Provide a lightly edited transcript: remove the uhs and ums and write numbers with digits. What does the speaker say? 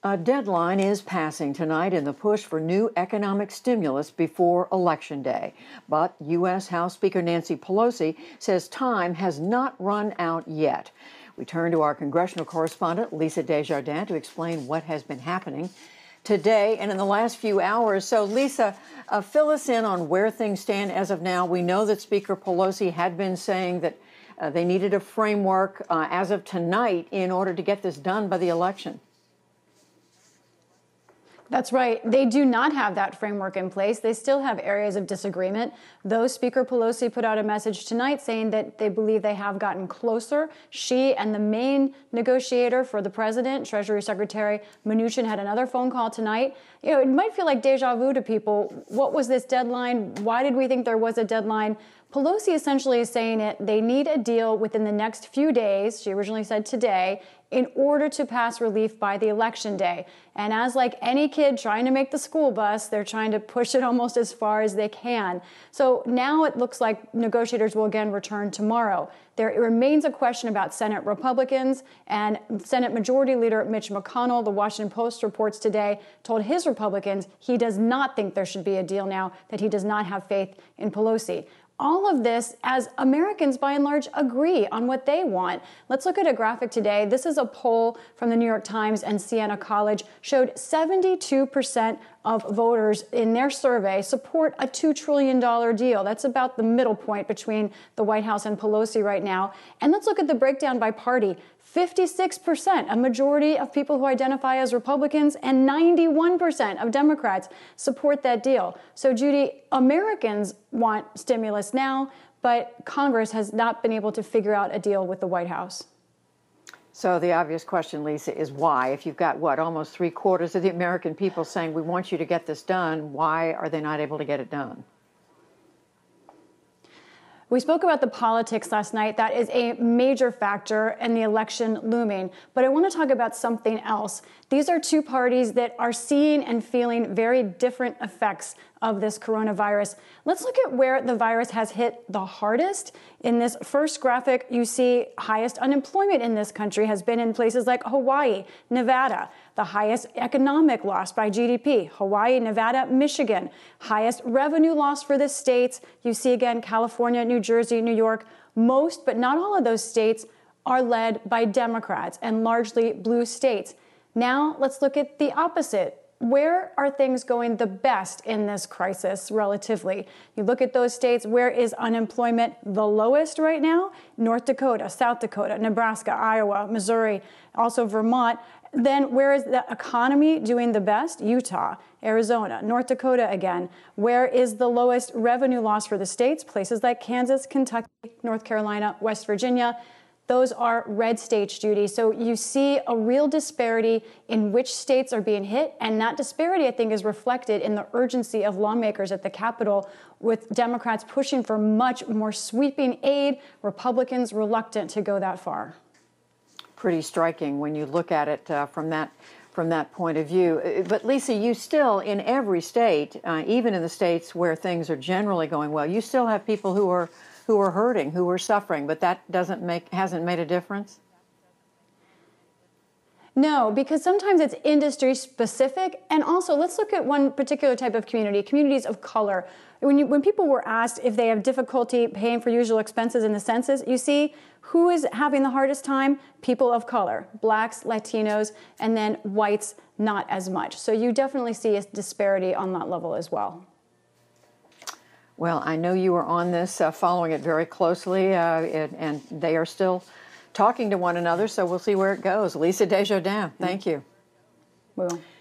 A deadline is passing tonight in the push for new economic stimulus before Election Day. But U.S. House Speaker Nancy Pelosi says time has not run out yet. We turn to our congressional correspondent, Lisa Desjardins, to explain what has been happening today and in the last few hours. So, Lisa, fill us in on where things stand as of now. We know that Speaker Pelosi had been saying that they needed a framework as of tonight in order to get this done by the election. That's right. They do not have that framework in place. They still have areas of disagreement, though Speaker Pelosi put out a message tonight saying that they believe they have gotten closer. She and the main negotiator for the president, Treasury Secretary Mnuchin, had another phone call tonight. You know, it might feel like deja vu to people. What was this deadline? Why did we think there was a deadline? Pelosi essentially is saying they need a deal within the next few days. She originally said today, in order to pass relief by the election day. And as like any kid trying to make the school bus, they're trying to push it almost as far as they can. So now it looks like negotiators will again return tomorrow. There remains a question about Senate Republicans, and Senate Majority Leader Mitch McConnell, the Washington Post reports today, told his Republicans he does not think there should be a deal now, that he does not have faith in Pelosi. All of this as Americans, by and large, agree on what they want. Let's look at a graphic today. This is a poll from the New York Times and Siena College, showed 72% of voters in their survey support a $2 trillion deal. That's about the middle point between the White House and Pelosi right now. And let's look at the breakdown by party. 56%, a majority of people who identify as Republicans, and 91% of Democrats support that deal. So, Judy, Americans want stimulus now, but Congress has not been able to figure out a deal with the White House. So the obvious question, Lisa, is why? If you've got, almost 3/4 of the American people saying we want you to get this done, why are they not able to get it done? We spoke about the politics last night. That is a major factor in the election looming. But I want to talk about something else. These are two parties that are seeing and feeling very different effects of this coronavirus. Let's look at where the virus has hit the hardest. In this first graphic, you see highest unemployment in this country has been in places like Hawaii, Nevada. The highest economic loss by GDP, Hawaii, Nevada, Michigan. Highest revenue loss for the states. You see again, California, New Jersey, New York. Most, but not all of those states are led by Democrats and largely blue states. Now let's look at the opposite. Where are things going the best in this crisis relatively? You look at those states, where is unemployment the lowest right now? North Dakota, South Dakota, Nebraska, Iowa, Missouri, also Vermont. Then where is the economy doing the best? Utah, Arizona, North Dakota again. Where is the lowest revenue loss for the states? Places like Kansas, Kentucky, North Carolina, West Virginia. Those are red states, Judy. So you see a real disparity in which states are being hit. And that disparity, I think, is reflected in the urgency of lawmakers at the Capitol, with Democrats pushing for much more sweeping aid, Republicans reluctant to go that far. Pretty striking when you look at it from that point of view. But Lisa, you still, in every state, even in the states where things are generally going well, you still have people who are hurting, who are suffering, but that hasn't made a difference? No, because sometimes it's industry specific. And also, let's look at one particular type of community, communities of color. When people were asked if they have difficulty paying for usual expenses in the census, you see who is having the hardest time? People of color, blacks, Latinos, and then whites, not as much. So you definitely see a disparity on that level as well. Well, I know you are on this, following it very closely, and they are still talking to one another, so we'll see where it goes. Lisa Desjardins, thank you. We will.